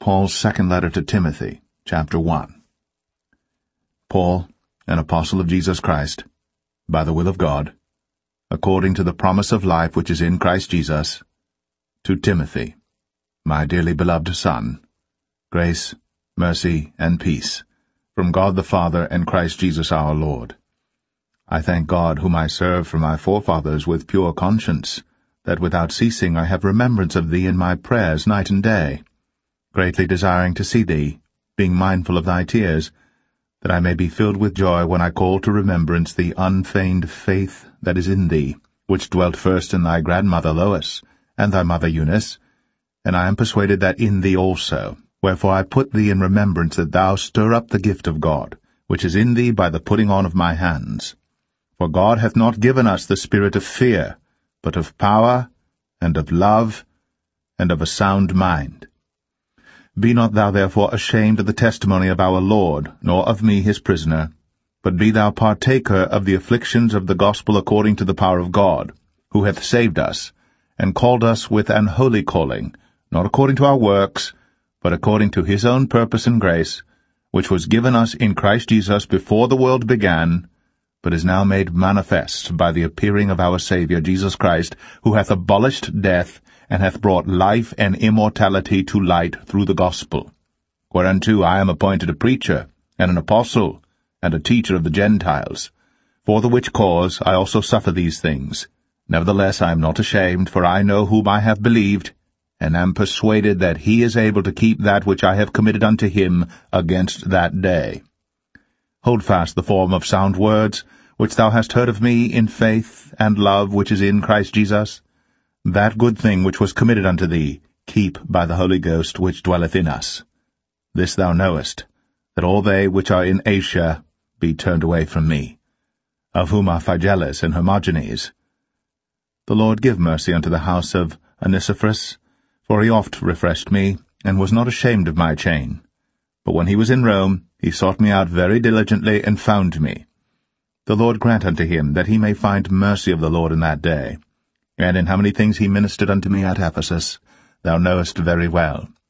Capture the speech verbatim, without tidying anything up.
Paul's second letter to Timothy, chapter one. Paul, an apostle of Jesus Christ, by the will of God, according to the promise of life which is in Christ Jesus, to Timothy, my dearly beloved son, grace, mercy, and peace, from God the Father and Christ Jesus our Lord. I thank God, whom I serve from my forefathers with pure conscience, that without ceasing I have remembrance of thee in my prayers night and day, greatly desiring to see thee, being mindful of thy tears, that I may be filled with joy when I call to remembrance the unfeigned faith that is in thee, which dwelt first in thy grandmother Lois, and thy mother Eunice, and I am persuaded that in thee also. Wherefore I put thee in remembrance that thou stir up the gift of God, which is in thee by the putting on of my hands. For God hath not given us the spirit of fear, but of power, and of love, and of a sound mind. Be not thou therefore ashamed of the testimony of our Lord, nor of me his prisoner, but be thou partaker of the afflictions of the gospel according to the power of God, who hath saved us, and called us with an holy calling, not according to our works, but according to his own purpose and grace, which was given us in Christ Jesus before the world began, but is now made manifest by the appearing of our Saviour Jesus Christ, who hath abolished death, and hath brought life and immortality to light through the gospel, whereunto I am appointed a preacher, and an apostle, and a teacher of the Gentiles. For the which cause I also suffer these things. Nevertheless I am not ashamed, for I know whom I have believed, and am persuaded that he is able to keep that which I have committed unto him against that day. Hold fast the form of sound words, which thou hast heard of me in faith and love which is in Christ Jesus. That good thing which was committed unto thee, keep by the Holy Ghost which dwelleth in us. This thou knowest, that all they which are in Asia be turned away from me, of whom are Phygellus and Hermogenes. The Lord give mercy unto the house of Onesiphorus, for he oft refreshed me, and was not ashamed of my chain. But when he was in Rome, he sought me out very diligently, and found me. The Lord grant unto him that he may find mercy of the Lord in that day. And in how many things he ministered unto me at Ephesus, thou knowest very well.